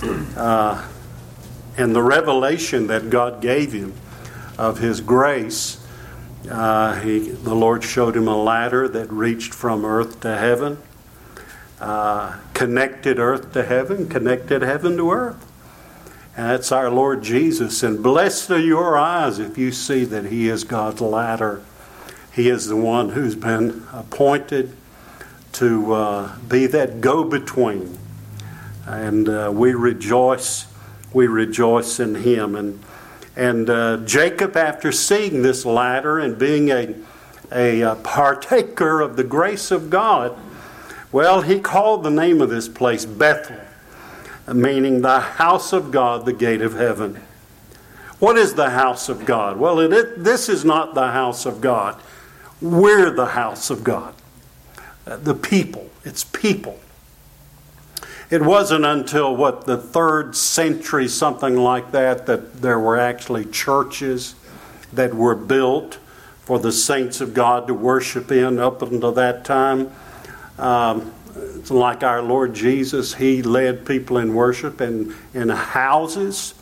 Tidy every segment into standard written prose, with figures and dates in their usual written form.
and the revelation that God gave him of His grace, the Lord showed him a ladder that reached from earth to heaven, connected earth to heaven, connected heaven to earth. And that's our Lord Jesus. And blessed are your eyes if you see that He is God's ladder. He is the one who's been appointed to be that go-between. And we rejoice in Him. And Jacob, after seeing this ladder and being a partaker of the grace of God, well, he called the name of this place Bethel, meaning the house of God, the gate of heaven. What is the house of God? Well, this is not the house of God. We're the house of God. The people. It's people. It wasn't until, the 3rd century, something like that there were actually churches that were built for the saints of God to worship in. Up until that time, it's like our Lord Jesus. He led people in worship in houses,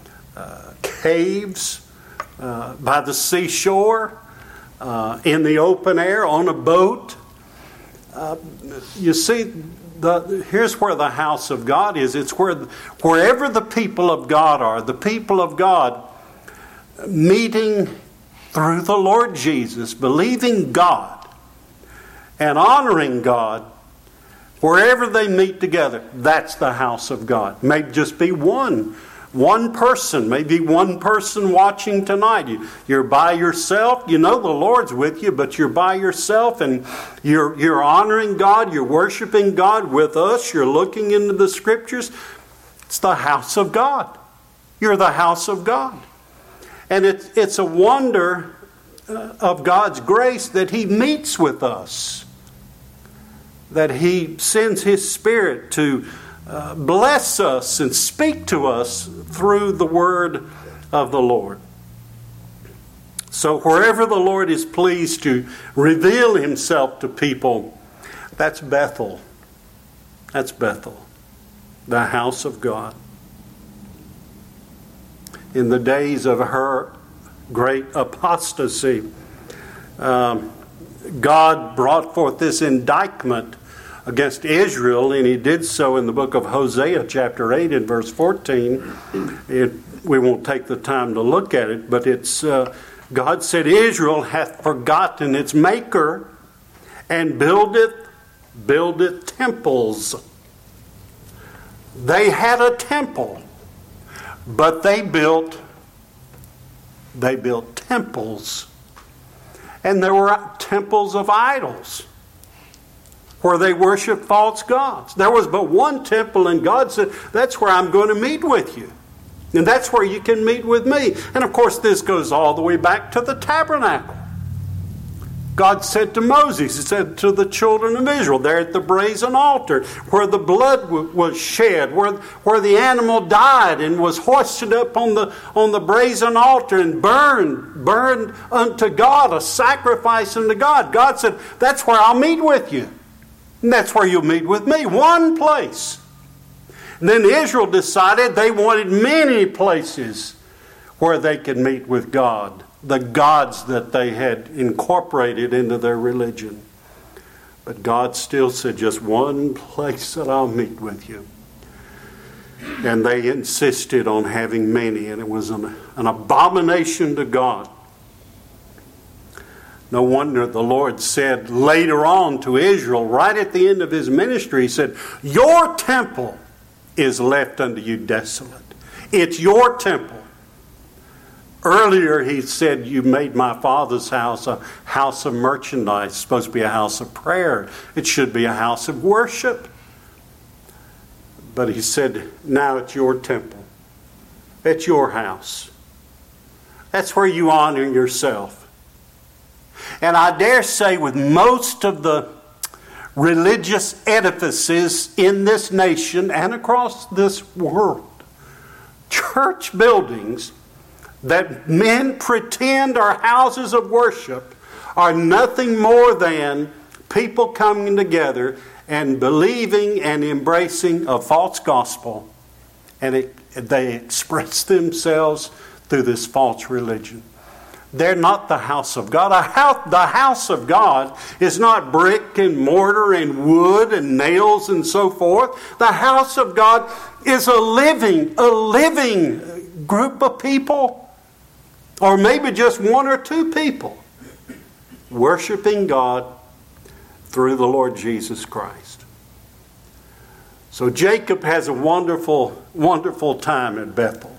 caves, by the seashore, in the open air, on a boat. You see, here's where the house of God is. It's wherever the people of God are, the people of God meeting through the Lord Jesus, believing God and honoring God, wherever they meet together, that's the house of God. Maybe just be one person, maybe one person watching tonight. You're by yourself. You know the Lord's with you, but you're by yourself and you're honoring God. You're worshiping God with us. You're looking into the Scriptures. It's the house of God. You're the house of God. And it's a wonder of God's grace that He meets with us, that He sends His Spirit to bless us and speak to us through the word of the Lord. So wherever the Lord is pleased to reveal Himself to people, that's Bethel. That's Bethel, the house of God. In the days of her great apostasy, God brought forth this indictment against Israel, and He did so in the book of Hosea chapter 8 and verse 14. We won't take the time to look at it, but it's God said, Israel hath forgotten its Maker, and buildeth temples. They had a temple, but they built temples. And there were temples of idols where they worshiped false gods. There was but one temple, and God said, that's where I'm going to meet with you. And that's where you can meet with me. And of course, this goes all the way back to the tabernacle. God said to Moses, He said to the children of Israel, there at the brazen altar, where the blood was shed, where the animal died and was hoisted up on the brazen altar and burned unto God, a sacrifice unto God. God said, that's where I'll meet with you. And that's where you'll meet with me. One place. And then Israel decided they wanted many places where they could meet with God, the gods that they had incorporated into their religion. But God still said, just one place that I'll meet with you. And they insisted on having many, and it was an abomination to God. No wonder the Lord said later on to Israel, right at the end of His ministry, He said, your temple is left unto you desolate. It's your temple. Earlier He said, you made my Father's house a house of merchandise. It's supposed to be a house of prayer. It should be a house of worship. But He said, now it's your temple. It's your house. That's where you honor yourself. And I dare say with most of the religious edifices in this nation and across this world, church buildings that men pretend are houses of worship are nothing more than people coming together and believing and embracing a false gospel And they express themselves through this false religion. They're not the house of God. The house of God is not brick and mortar and wood and nails and so forth. The house of God is a living group of people, or maybe just one or two people, worshiping God through the Lord Jesus Christ. So Jacob has a wonderful, wonderful time at Bethel.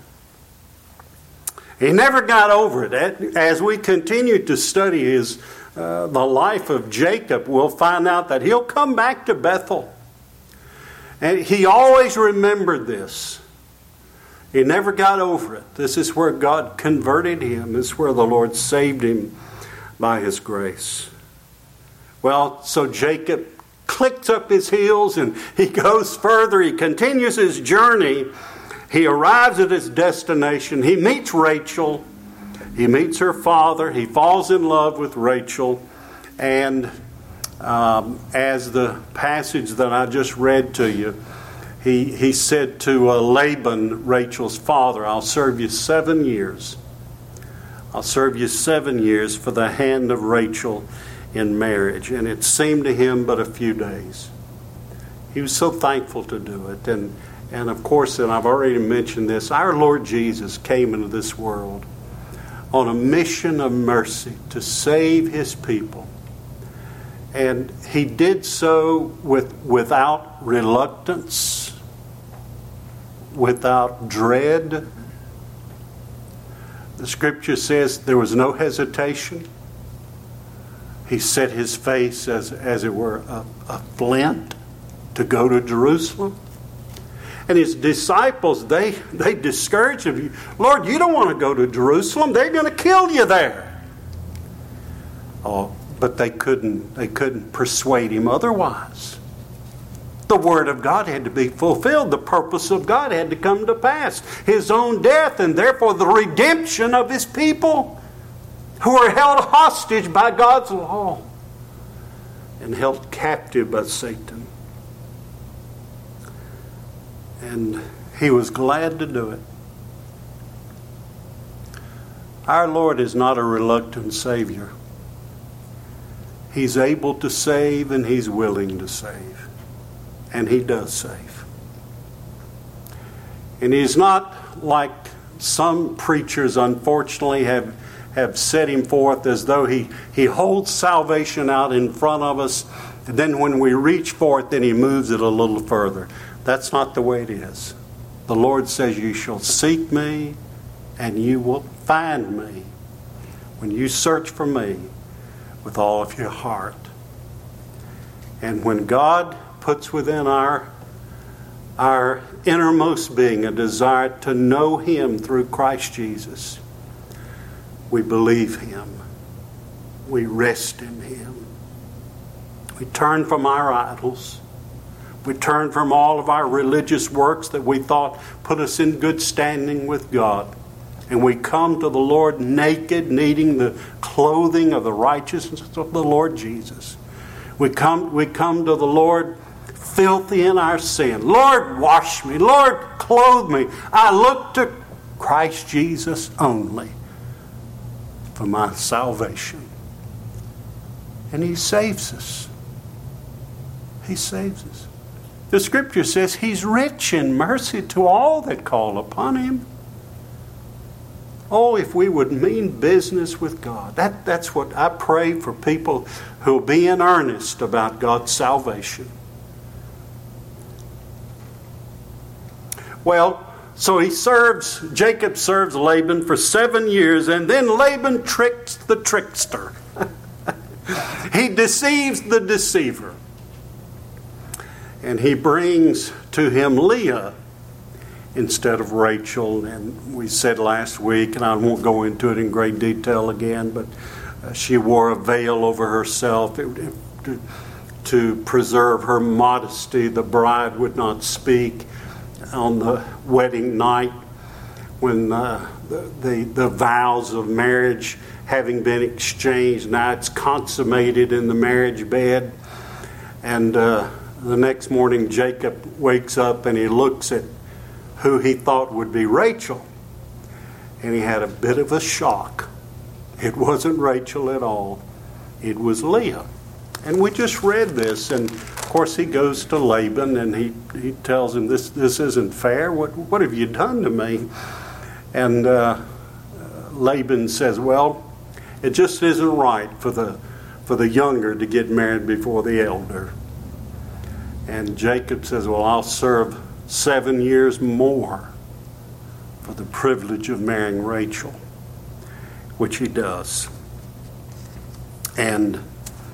He never got over it. As we continue to study the life of Jacob, we'll find out that he'll come back to Bethel. And he always remembered this. He never got over it. This is where God converted him. This is where the Lord saved him by His grace. Well, so Jacob clicks up his heels and he goes further. He continues his journey. He arrives at his destination. He meets Rachel. He meets her father. He falls in love with Rachel. And as the passage that I just read to you, he said to Laban, Rachel's father, I'll serve you 7 years. I'll serve you 7 years for the hand of Rachel in marriage. And it seemed to him but a few days. He was so thankful to do it. And of course, and I've already mentioned this, our Lord Jesus came into this world on a mission of mercy to save His people. And He did so without reluctance, without dread. The Scripture says there was no hesitation. He set His face, as it were, a flint to go to Jerusalem. And His disciples, they discouraged him. Lord, you don't want to go to Jerusalem. They're going to kill you there. Oh, but they couldn't persuade Him otherwise. The Word of God had to be fulfilled. The purpose of God had to come to pass. His own death and therefore the redemption of His people who are held hostage by God's law and held captive by Satan. And He was glad to do it. Our Lord is not a reluctant Savior. He's able to save and He's willing to save. And He does save. And He's not like some preachers, unfortunately, have set Him forth as though He holds salvation out in front of us. And then when we reach for it, then He moves it a little further. That's not the way it is. The Lord says, you shall seek me and you will find me when you search for me with all of your heart. And when God puts within our innermost being a desire to know Him through Christ Jesus, we believe Him. We rest in Him. We turn from our idols. We turn from all of our religious works that we thought put us in good standing with God. And we come to the Lord naked, needing the clothing of the righteousness of the Lord Jesus. We come to the Lord filthy in our sin. Lord, wash me. Lord, clothe me. I look to Christ Jesus only for my salvation. And He saves us. He saves us. The Scripture says He's rich in mercy to all that call upon Him. Oh, if we would mean business with God. That's what I pray for people who will be in earnest about God's salvation. Well, so Jacob serves Laban for 7 years, and then Laban tricks the trickster. He deceives the deceiver. And he brings to him Leah instead of Rachel. And we said last week, and I won't go into it in great detail again, but she wore a veil over herself to preserve her modesty. The bride would not speak on the wedding night when the vows of marriage having been exchanged. Now it's consummated in the marriage bed. And the next morning Jacob wakes up and he looks at who he thought would be Rachel. And he had a bit of a shock. It wasn't Rachel at all. It was Leah. And we just read this, and of course he goes to Laban and he tells him, this isn't fair. What have you done to me? And Laban says, well, it just isn't right for the younger to get married before the elder. And Jacob says, well, I'll serve 7 years more for the privilege of marrying Rachel, which he does. And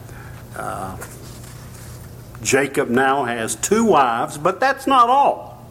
Jacob now has 2 wives, but that's not all.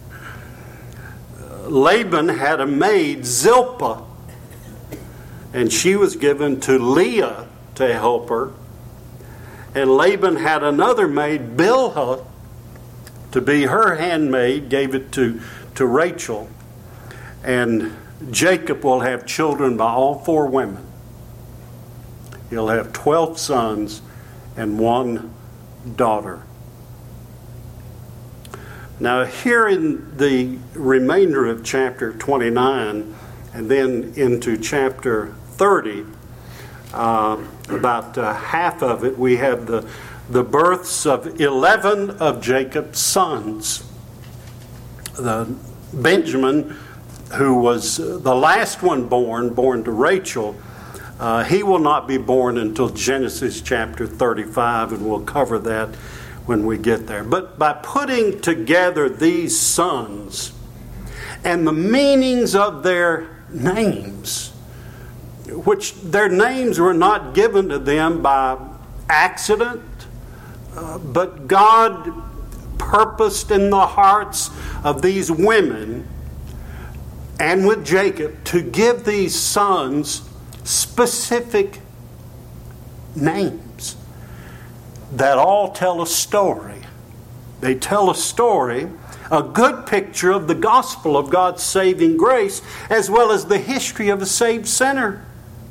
Laban had a maid, Zilpah, and she was given to Leah to help her. And Laban had another maid, Bilhah, to be her handmaid, gave it to Rachel. And Jacob will have children by all 4 women. He'll have 12 sons and 1 daughter. Now, here in the remainder of chapter 29 and then into chapter 30, about half of it, we have the births of 11 of Jacob's sons. Benjamin, who was the last one born to Rachel, he will not be born until Genesis chapter 35, and we'll cover that when we get there. But by putting together these sons and the meanings of their names, which their names were not given to them by accident, but God purposed in the hearts of these women and with Jacob to give these sons specific names that all tell a story. They tell a story, a good picture of the gospel of God's saving grace, as well as the history of a saved sinner.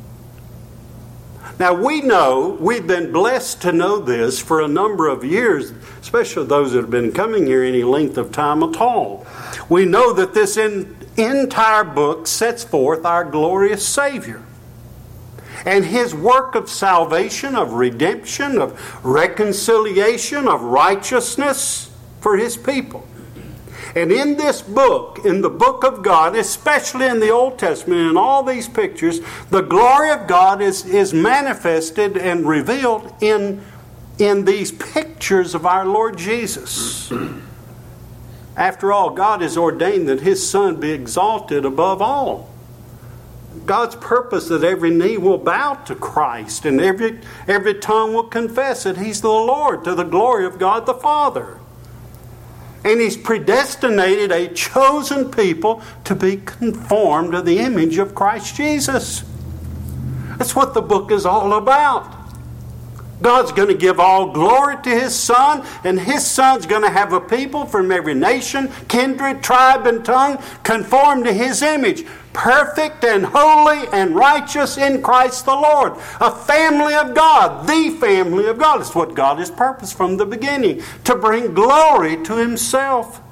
Now we know, we've been blessed to know this for a number of years, especially those that have been coming here any length of time at all. We know that this entire book sets forth our glorious Savior and His work of salvation, of redemption, of reconciliation, of righteousness for His people. And in this book, in the book of God, especially in the Old Testament, in all these pictures, the glory of God is manifested and revealed in these pictures of our Lord Jesus. After all, God has ordained that His Son be exalted above all. God's purpose that every knee will bow to Christ and every tongue will confess that He's the Lord, to the glory of God the Father. And He's predestinated a chosen people to be conformed to the image of Christ Jesus. That's what the book is all about. God's going to give all glory to His Son, and His Son's going to have a people from every nation, kindred, tribe, and tongue conformed to His image. Perfect and holy and righteous in Christ the Lord. A family of God, the family of God. It's what God has purposed from the beginning, to bring glory to Himself.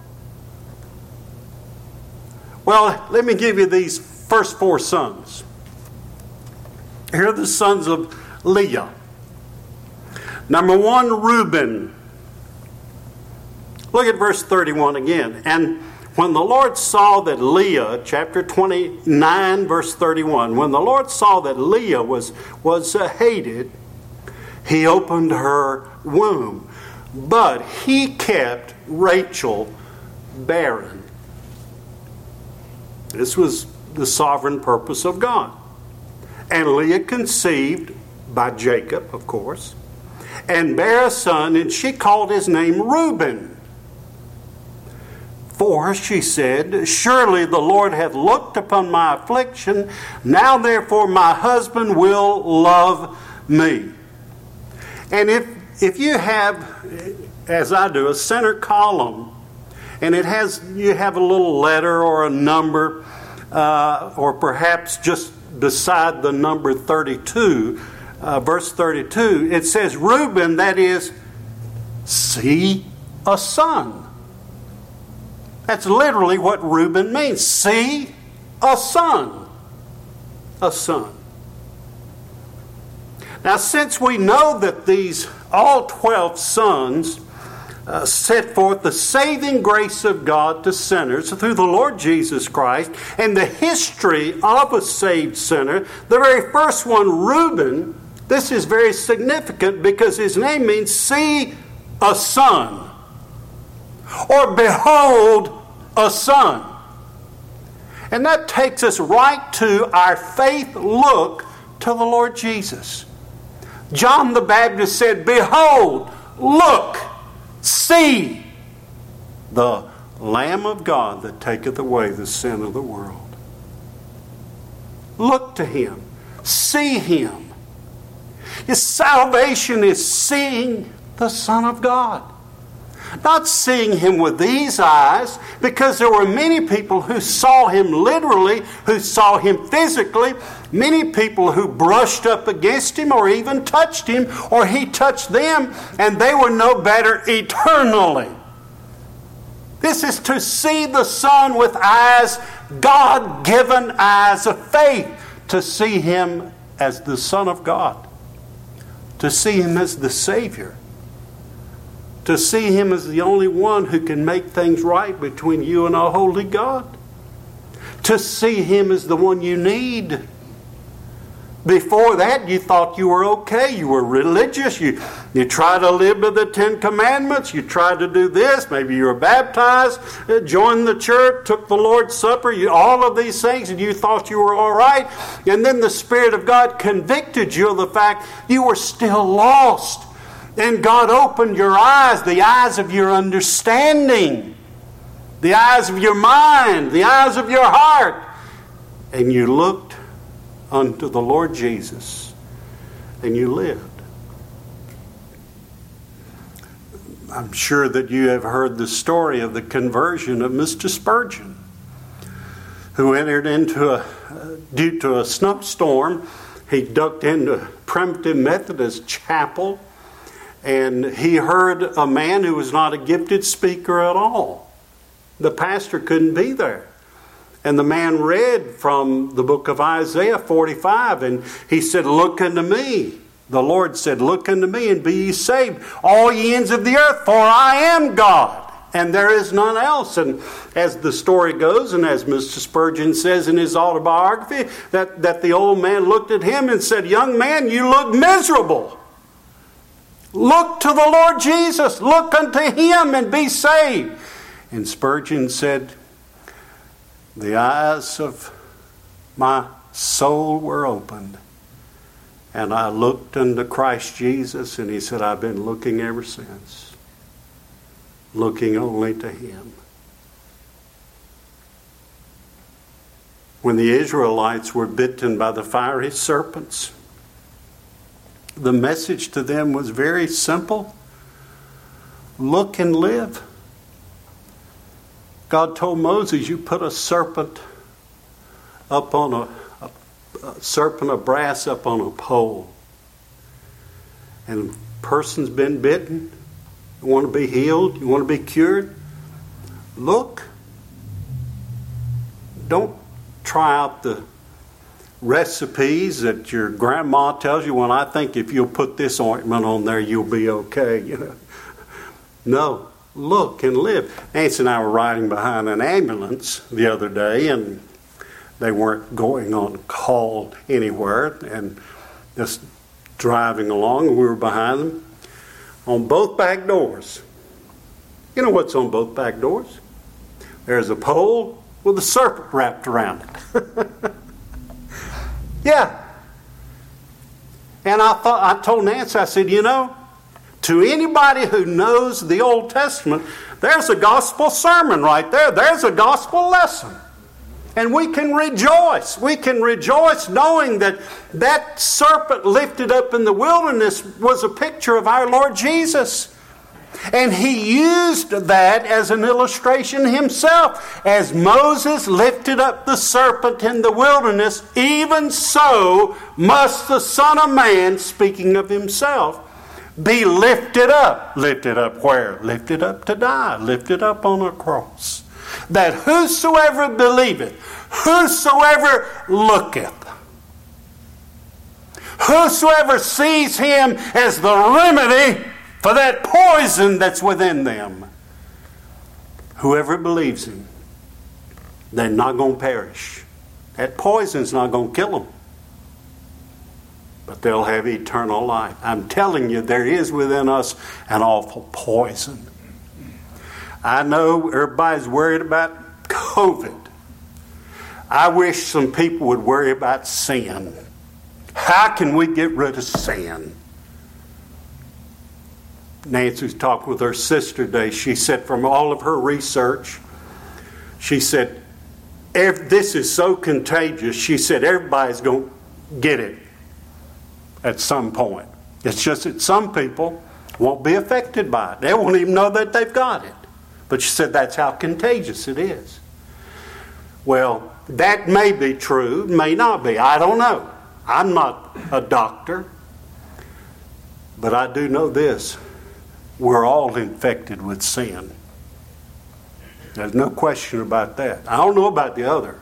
Well, let me give you these first 4 sons. Here are the sons of Leah. Number 1, Reuben. Look at verse 31 again. And when the Lord saw that Leah, chapter 29, verse 31, when the Lord saw that Leah was hated, He opened her womb. But He kept Rachel barren. This was the sovereign purpose of God. And Leah conceived by Jacob, of course, and bare a son, and she called his name Reuben. For, she said, surely the Lord hath looked upon my affliction. Now therefore my husband will love me. And if you have, as I do, a center column, and you have a little letter or a number, or perhaps just beside the number 32, verse 32, it says Reuben, that is, see a son. That's literally what Reuben means. See a son. A son. Now, since we know that these all 12 sons set forth the saving grace of God to sinners through the Lord Jesus Christ, and the history of a saved sinner, the very first one, Reuben, this is very significant because his name means see a son, or behold a son. And that takes us right to our faith look to the Lord Jesus. John the Baptist said, behold, look, see the Lamb of God that taketh away the sin of the world. Look to Him. See Him. His salvation is seeing the Son of God. Not seeing Him with these eyes, because there were many people who saw Him literally, who saw Him physically, many people who brushed up against Him or even touched Him, or He touched them, and they were no better eternally. This is to see the Son with eyes, God-given eyes of faith, to see Him as the Son of God, to see Him as the Savior, to see Him as the only one who can make things right between you and a holy God. To see Him as the one you need. Before that, you thought you were okay. You were religious. You tried to live by the 10 Commandments. You tried to do this. Maybe you were baptized, joined the church, took the Lord's Supper, all of these things, and you thought you were all right. And then the Spirit of God convicted you of the fact you were still lost. And God opened your eyes, the eyes of your understanding, the eyes of your mind, the eyes of your heart. And you looked unto the Lord Jesus, and you lived. I'm sure that you have heard the story of the conversion of Mr. Spurgeon, who entered into due to a snowstorm, he ducked into Primitive Methodist Chapel, and he heard a man who was not a gifted speaker at all. The pastor couldn't be there. And the man read from the book of Isaiah 45, and he said, look unto me. The Lord said, look unto me and be ye saved, all ye ends of the earth, for I am God, and there is none else. And as the story goes, and as Mr. Spurgeon says in his autobiography, that the old man looked at him and said, young man, you look miserable. Look to the Lord Jesus. Look unto Him and be saved. And Spurgeon said, the eyes of my soul were opened, and I looked unto Christ Jesus, and he said, I've been looking ever since. Looking only to Him. When the Israelites were bitten by the fiery serpents, the message to them was very simple. Look and live. God told Moses, you put a serpent up on a serpent of brass up on a pole. And a person's been bitten. You want to be healed? You want to be cured? Look. Don't try out the recipes that your grandma tells you, well, I think if you'll put this ointment on there, you'll be okay. No, look and live. Nancy and I were riding behind an ambulance the other day, and they weren't going on call anywhere, and just driving along, and we were behind them. On both back doors, you know what's on both back doors? There's a pole with a serpent wrapped around it. Yeah. And I told Nancy, I said, to anybody who knows the Old Testament, there's a gospel sermon right there. There's a gospel lesson. And we can rejoice. We can rejoice knowing that that serpent lifted up in the wilderness was a picture of our Lord Jesus. And He used that as an illustration Himself. As Moses lifted up the serpent in the wilderness, even so must the Son of Man, speaking of Himself, be lifted up. Lifted up where? Lifted up to die. Lifted up on a cross. that whosoever believeth, whosoever looketh, whosoever sees him as the remedy for that poison that's within them, whoever believes him, they're not going to perish. That poison's not going to kill them, but they'll have eternal life. I'm telling you, there is within us an awful poison. I know everybody's worried about COVID. I wish some people would worry about sin. How can we get rid of sin? Nancy's talking with her sister today. She said from all of her research, she said, this is so contagious. She said everybody's going to get it at some point. It's just that some people won't be affected by it. They won't even know that they've got it. But she said that's how contagious it is. Well, that may be true, may not be. I don't know. I'm not a doctor. But I do know this. We're all infected with sin. There's no question about that. I don't know about the other.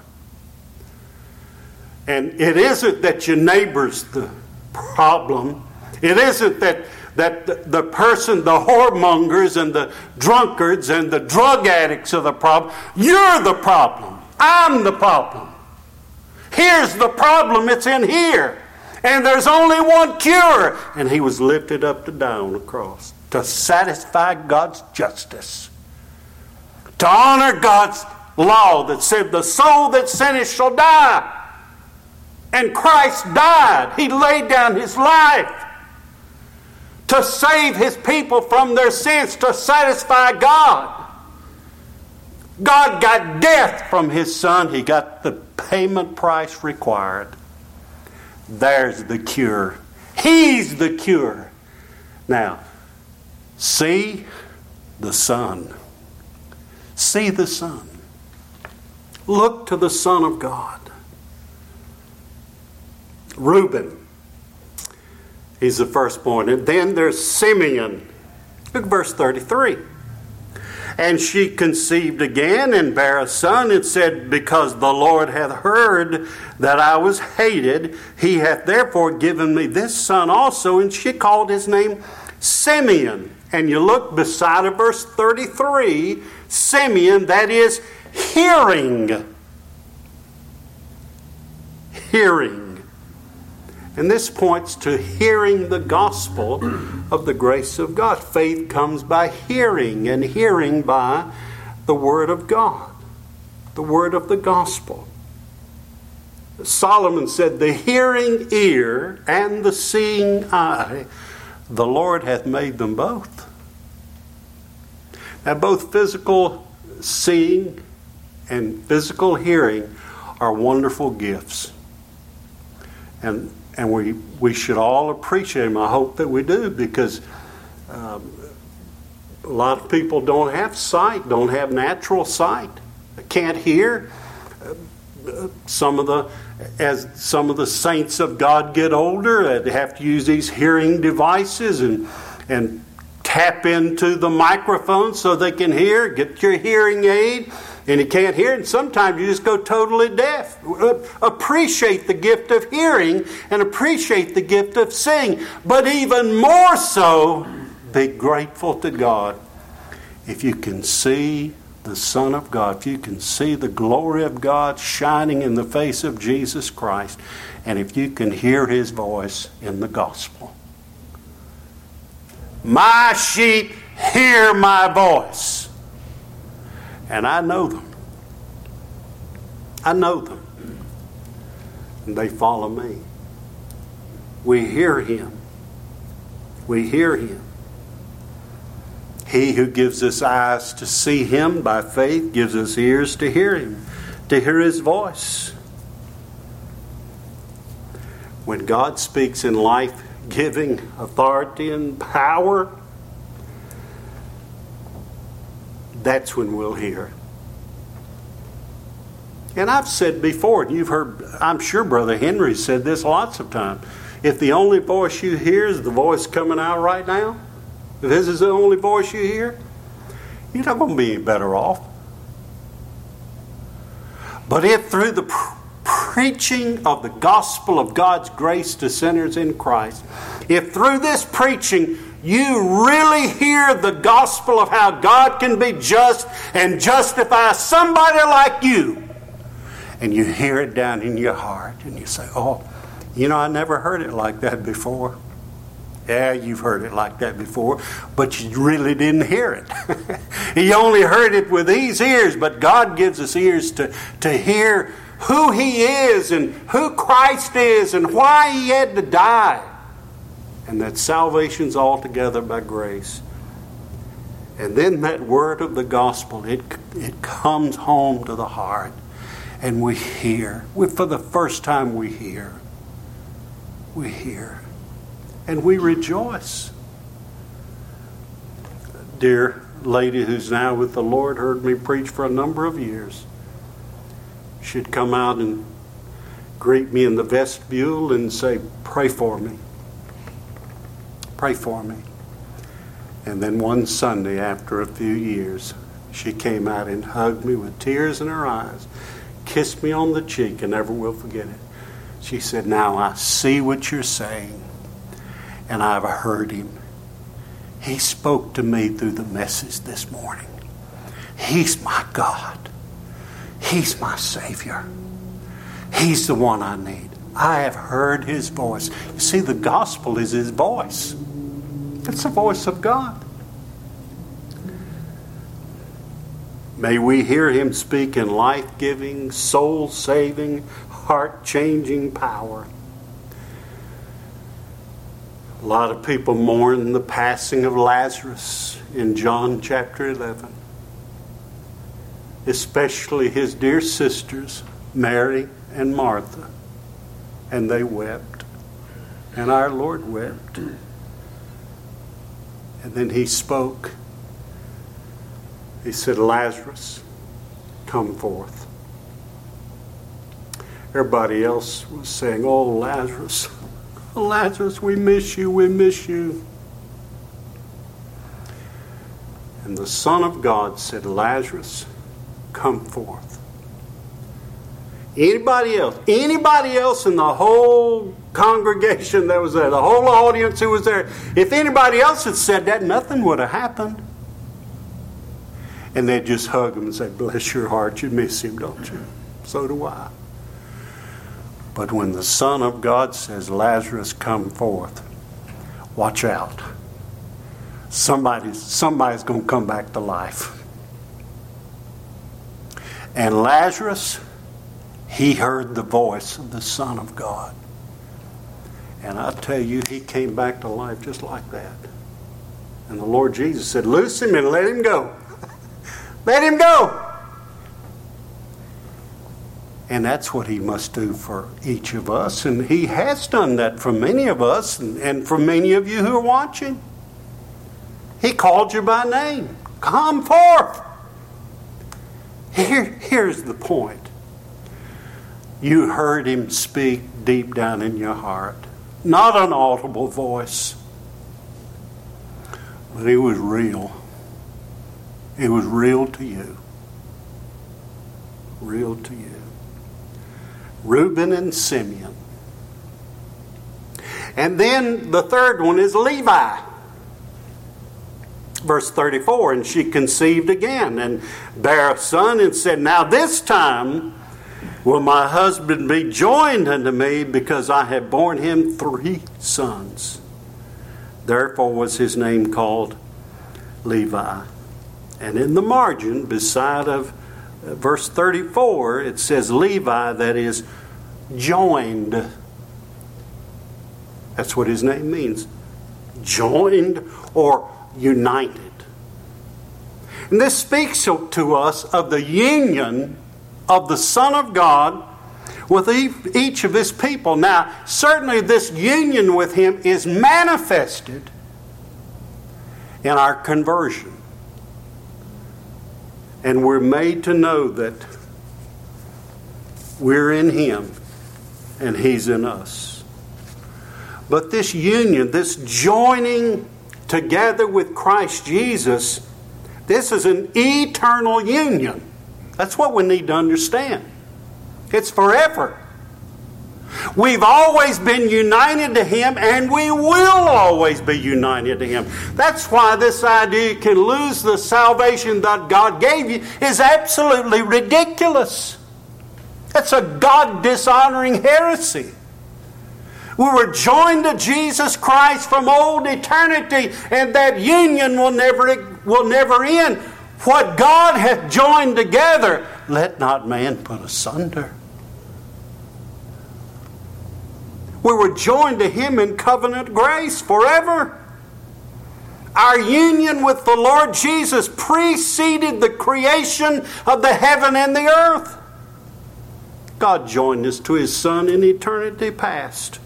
And it isn't that your neighbor's the problem. It isn't that the person, the whoremongers and the drunkards and the drug addicts are the problem. You're the problem. I'm the problem. Here's the problem. It's in here. And there's only one cure. And he was lifted up to die on the cross to satisfy God's justice. To honor God's law that said the soul that sinneth shall die. And Christ died. He laid down his life to save his people from their sins, to satisfy God. God got death from his son. He got the payment price required. There's the cure. He's the cure. Now, see the Son. See the Son. Look to the Son of God. Reuben. He's the firstborn. And then there's Simeon. Look at verse 33. And she conceived again and bare a son and said, because the Lord hath heard that I was hated, he hath therefore given me this son also. And she called his name Simeon. And you look beside of verse 33, Simeon, that is hearing. Hearing. And this points to hearing the gospel of the grace of God. Faith comes by hearing, and hearing by the word of God, the word of the gospel. Solomon said, the hearing ear and the seeing eye, the Lord hath made them both. Now, both physical seeing and physical hearing are wonderful gifts. And we should all appreciate them. I hope that we do, because a lot of people don't have sight, don't have natural sight, can't hear. As some of the saints of God get older, they have to use these hearing devices and tap into the microphone so they can hear. Get your hearing aid. And you can't hear, and sometimes you just go totally deaf. Appreciate the gift of hearing and appreciate the gift of seeing. But even more so, be grateful to God if you can see the Son of God, if you can see the glory of God shining in the face of Jesus Christ, and if you can hear his voice in the gospel. My sheep hear my voice. And I know them. I know them. And they follow me. We hear him. We hear him. He who gives us eyes to see him by faith gives us ears to hear him, to hear his voice. When God speaks in life-giving authority and power, that's when we'll hear. And I've said before, and you've heard, I'm sure Brother Henry said this lots of times, if the only voice you hear is the voice coming out right now, if this is the only voice you hear, you're not going to be any better off. But if through the preaching of the gospel of God's grace to sinners in Christ, if through this preaching you really hear the gospel of how God can be just and justify somebody like you, and you hear it down in your heart, and you say, oh, I never heard it like that before. Yeah, you've heard it like that before, but you really didn't hear it. You only heard it with these ears, but God gives us ears to hear who He is and who Christ is and why He had to die. And that salvation's altogether by grace. And then that word of the gospel, it comes home to the heart. And we hear. For the first time we hear. We hear. And we rejoice. Dear lady who's now with the Lord heard me preach for a number of years. She'd come out and greet me in the vestibule and say, pray for me. Pray for me. And then one Sunday, after a few years, she came out and hugged me with tears in her eyes, kissed me on the cheek, and never will forget it. She said, now I see what you're saying, and I've heard Him. He spoke to me through the message this morning. He's my God. He's my Savior. He's the one I need. I have heard His voice. You see, the gospel is His voice. It's the voice of God. May we hear Him speak in life-giving, soul-saving, heart-changing power. A lot of people mourn the passing of Lazarus in John chapter 11. Especially his dear sisters, Mary and Martha. And they wept. And our Lord wept. And then He spoke. He said, Lazarus, come forth. Everybody else was saying, oh, Lazarus, Lazarus, we miss you, we miss you. And the Son of God said, Lazarus, come forth. Anybody else in the whole congregation that was there, the whole audience who was there, if anybody else had said that, nothing would have happened. And they'd just hug him and say, bless your heart, you miss him, don't you? So do I. But when the Son of God says, Lazarus, come forth, watch out. Somebody's going to come back to life. And Lazarus, he heard the voice of the Son of God. And I tell you, he came back to life just like that. And the Lord Jesus said, loose him and let him go. Let him go. And that's what He must do for each of us. And He has done that for many of us and for many of you who are watching. He called you by name. Come forth. Here's the point. You heard Him speak deep down in your heart. Not an audible voice. But it was real. It was real to you. Real to you. Reuben and Simeon. And then the third one is Levi. Verse 34, and she conceived again and bare a son and said, now this time will my husband be joined unto me, because I have borne him 3 sons. Therefore was his name called Levi. And in the margin, beside of verse 34, it says Levi, that is joined. That's what his name means. Joined or united. And this speaks to us of the union of the Son of God with each of His people. Now, certainly this union with Him is manifested in our conversion. And we're made to know that we're in Him and He's in us. But this union, this joining together with Christ Jesus, this is an eternal union. That's what we need to understand. It's forever. We've always been united to Him, and we will always be united to Him. That's why this idea you can lose the salvation that God gave you is absolutely ridiculous. That's a God-dishonoring heresy. We were joined to Jesus Christ from old eternity, and that union will never end. What God hath joined together, let not man put asunder. We were joined to Him in covenant grace forever. Our union with the Lord Jesus preceded the creation of the heaven and the earth. God joined us to His Son in eternity past.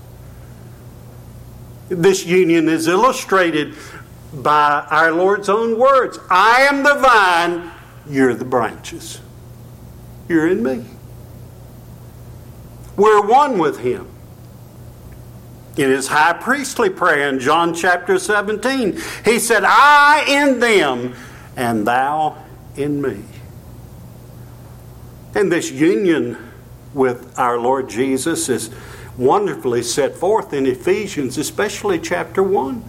This union is illustrated by our Lord's own words. I am the vine, you're the branches. You're in me. We're one with Him. In His high priestly prayer in John chapter 17, He said, I in them and thou in me. And this union with our Lord Jesus is wonderfully set forth in Ephesians, especially chapter 1.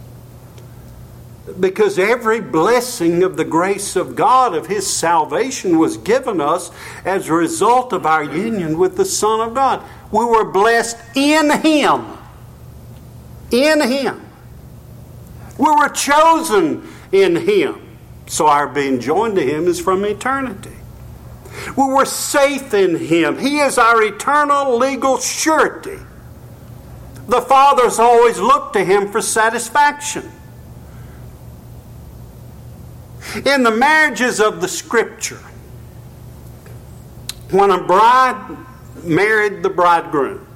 Because every blessing of the grace of God, of His salvation, was given us as a result of our union with the Son of God. We were blessed in Him. In Him. We were chosen in Him. So our being joined to Him is from eternity. We were safe in Him. He is our eternal legal surety. The fathers always looked to Him for satisfaction. In the marriages of the Scripture, when a bride married the bridegroom,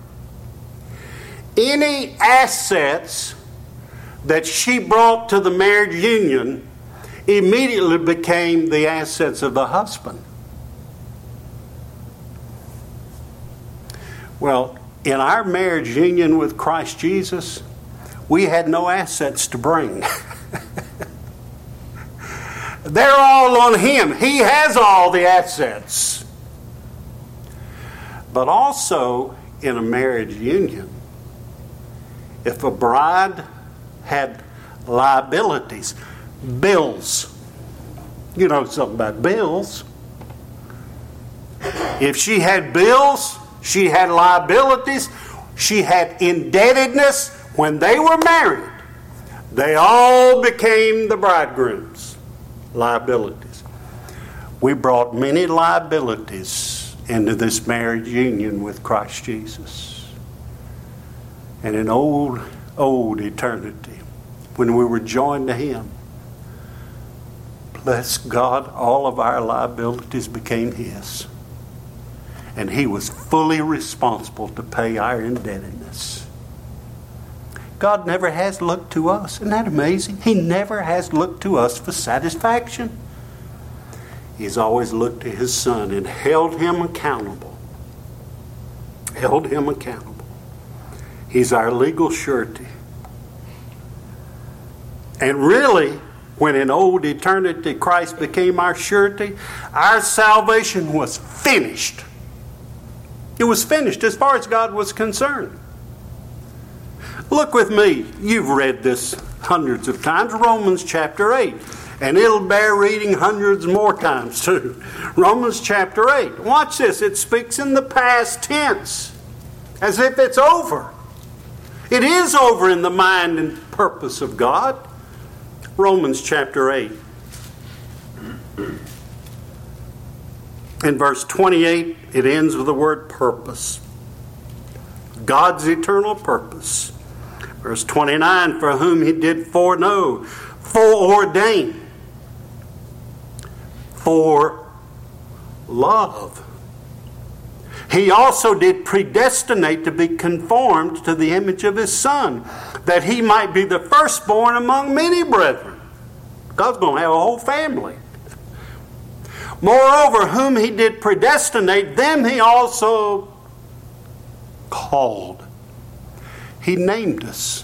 any assets that she brought to the marriage union immediately became the assets of the husband. Well, in our marriage union with Christ Jesus, we had no assets to bring. They're all on Him. He has all the assets. But also, in a marriage union, if a bride had liabilities, bills, you know something about bills. If she had bills, she had liabilities, she had indebtedness. When they were married, they all became the bridegroom's liabilities. We brought many liabilities into this marriage union with Christ Jesus. And in old eternity, when we were joined to Him, bless God, all of our liabilities became His. And He was fully responsible to pay our indebtedness. God never has looked to us. Isn't that amazing? He never has looked to us for satisfaction. He's always looked to His Son and held Him accountable. Held Him accountable. He's our legal surety. And really, when in old eternity Christ became our surety, our salvation was finished. It was finished as far as God was concerned. Look with me. You've read this hundreds of times. Romans chapter 8. And it'll bear reading hundreds more times too. Romans chapter 8. Watch this. It speaks in the past tense. As if it's over. It is over in the mind and purpose of God. Romans chapter 8. In verse 28, it ends with the word purpose. God's eternal purpose. Verse 29, for whom He did foreknow, foreordain, for love. He also did predestinate to be conformed to the image of His Son, that He might be the firstborn among many brethren. God's going to have a whole family. Moreover, whom He did predestinate, them He also called. He named us.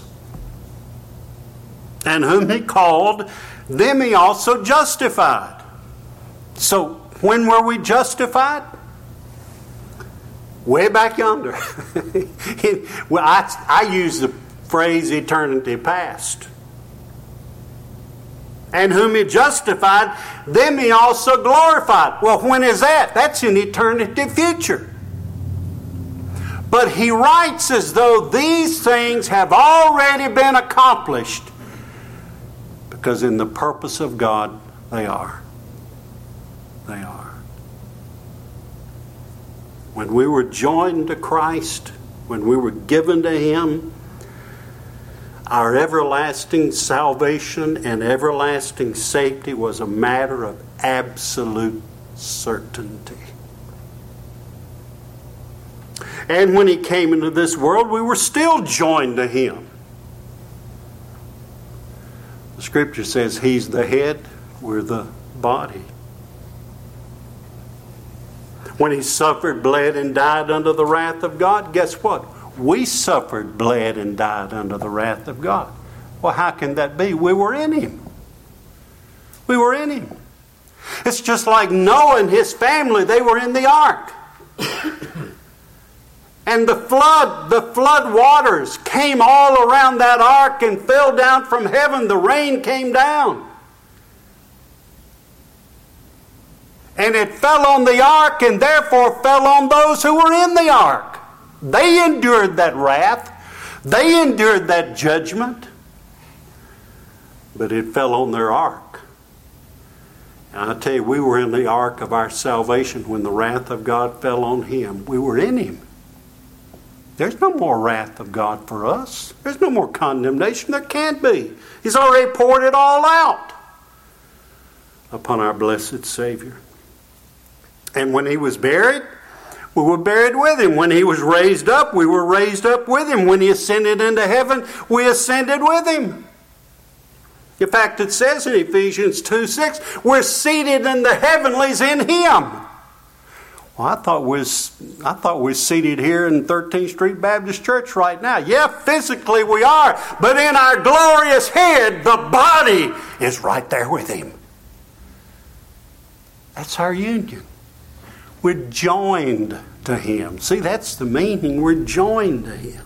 And whom He called, them He also justified. So, when were we justified? Way back yonder. Well, I use the phrase eternity past. And whom he justified, them he also glorified. Well, when is that? That's in eternity future. But he writes as though these things have already been accomplished, because in the purpose of God they are. They are. When we were joined to Christ, when we were given to Him, our everlasting salvation and everlasting safety was a matter of absolute certainty. And when He came into this world, we were still joined to Him. The Scripture says He's the head, we're the body. When He suffered, bled, and died under the wrath of God, guess what? We suffered, bled, and died under the wrath of God. Well, how can that be? We were in Him. We were in Him. It's just like Noah and his family, they were in the ark. And the flood waters came all around that ark and fell down from heaven. The rain came down. And it fell on the ark and therefore fell on those who were in the ark. They endured that wrath. They endured that judgment. But it fell on their ark. And I tell you, we were in the ark of our salvation when the wrath of God fell on Him. We were in Him. There's no more wrath of God for us. There's no more condemnation. There can't be. He's already poured it all out upon our blessed Savior. And when He was buried, we were buried with Him. When He was raised up, we were raised up with Him. When He ascended into heaven, we ascended with Him. In fact, it says in Ephesians 2:6, we're seated in the heavenlies in Him. Well, I thought we're seated here in 13th Street Baptist Church right now. Yeah, physically we are, but in our glorious head, the body is right there with Him. That's our union. We're joined to Him. See, that's the meaning. We're joined to Him.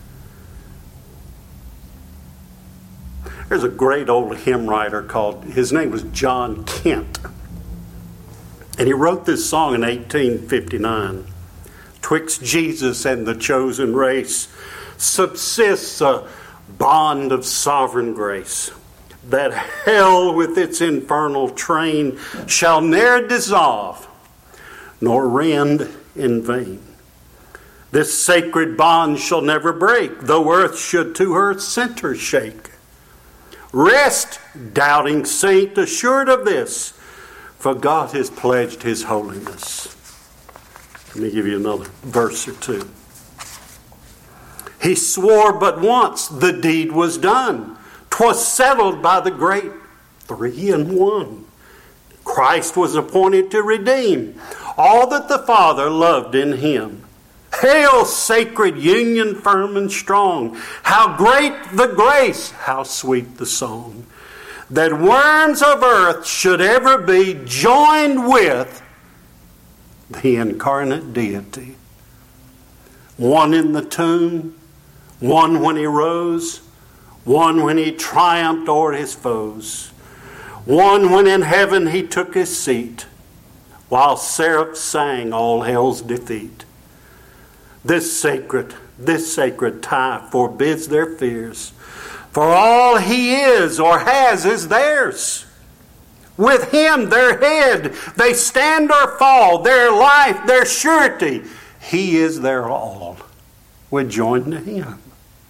There's a great old hymn writer his name was John Kent. And he wrote this song in 1859. "Twixt Jesus and the chosen race subsists a bond of sovereign grace, that hell with its infernal train shall ne'er dissolve, nor rend in vain. This sacred bond shall never break, though earth should to her center shake. Rest, doubting saint, assured of this, for God has pledged His holiness." Let me give you another verse or two. "He swore but once, the deed was done. 'Twas settled by the great 3-in-1. Christ was appointed to redeem all that the Father loved in Him. Hail, sacred union firm and strong! How great the grace, how sweet the song, that worms of earth should ever be joined with the incarnate deity. One in the tomb, one when He rose, one when He triumphed o'er His foes, one when in heaven He took His seat, while seraphs sang all hell's defeat. This sacred tie forbids their fears, for all He is or has is theirs. With Him, their head, they stand or fall, their life, their surety. He is their all. We're joined to Him.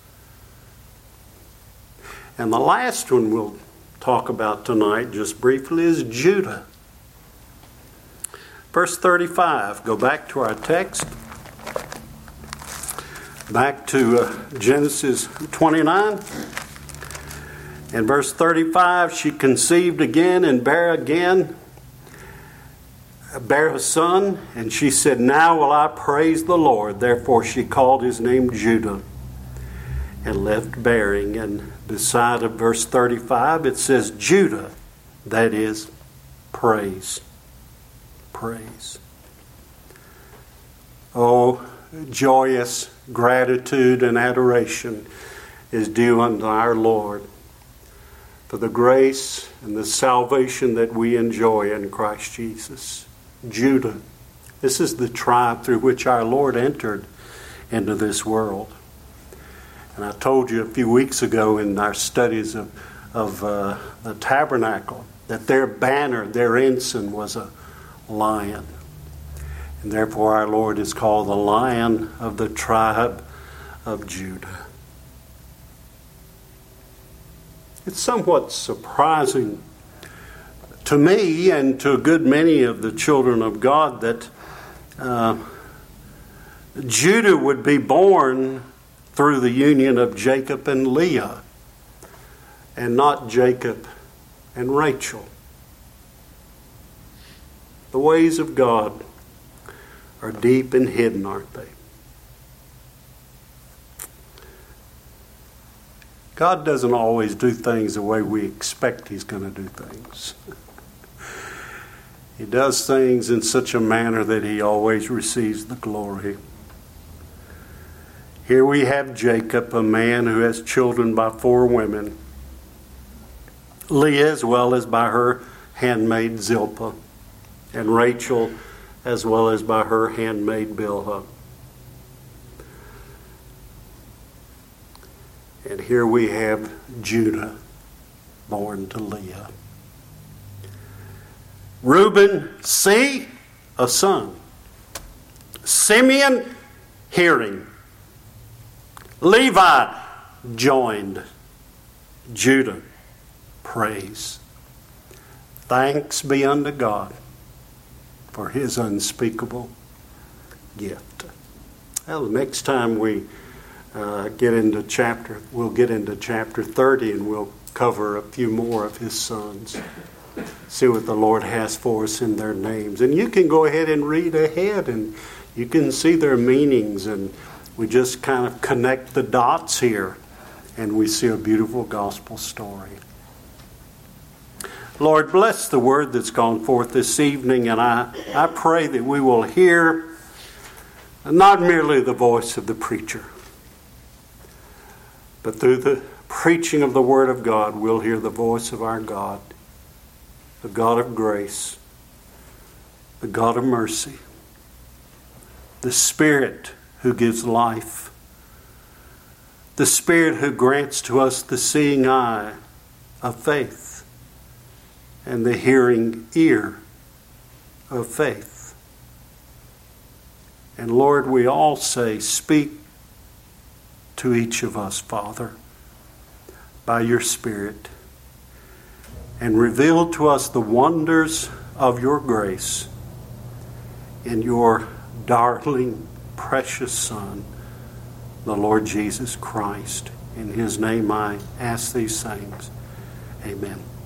And the last one we'll talk about tonight, just briefly, is Judah. Verse 35. Go back to our text. Back to Genesis 29. In verse 35, she conceived again and bare a son, and she said, "Now will I praise the Lord." Therefore she called his name Judah, and left bearing. And beside of verse 35, it says Judah, that is, praise. Praise. Oh, joyous gratitude and adoration is due unto our Lord for the grace and the salvation that we enjoy in Christ Jesus. Judah, this is the tribe through which our Lord entered into this world. And I told you a few weeks ago in our studies of the tabernacle that their banner, their ensign was a lion. And therefore our Lord is called the Lion of the tribe of Judah. It's somewhat surprising to me and to a good many of the children of God that Judah would be born through the union of Jacob and Leah and not Jacob and Rachel. The ways of God are deep and hidden, aren't they? God doesn't always do things the way we expect He's going to do things. He does things in such a manner that He always receives the glory. Here we have Jacob, a man who has children by 4 women. Leah as well as by her handmaid Zilpah. And Rachel as well as by her handmaid Bilhah. And here we have Judah, born to Leah. Reuben, see, a son. Simeon, hearing. Levi, joined. Judah, praise. Thanks be unto God for His unspeakable gift. Well, the next time we we'll get into chapter 30, and we'll cover a few more of His sons. See what the Lord has for us in their names. And you can go ahead and read ahead, and you can see their meanings, and we just kind of connect the dots here, and we see a beautiful gospel story. Lord, bless the word that's gone forth this evening, and I pray that we will hear not merely the voice of the preacher, but through the preaching of the Word of God, we'll hear the voice of our God, the God of grace, the God of mercy, the Spirit who gives life, the Spirit who grants to us the seeing eye of faith and the hearing ear of faith. And Lord, we all say, speak to each of us, Father, by your Spirit, and reveal to us the wonders of your grace in your darling, precious Son, the Lord Jesus Christ. In His name I ask these things. Amen.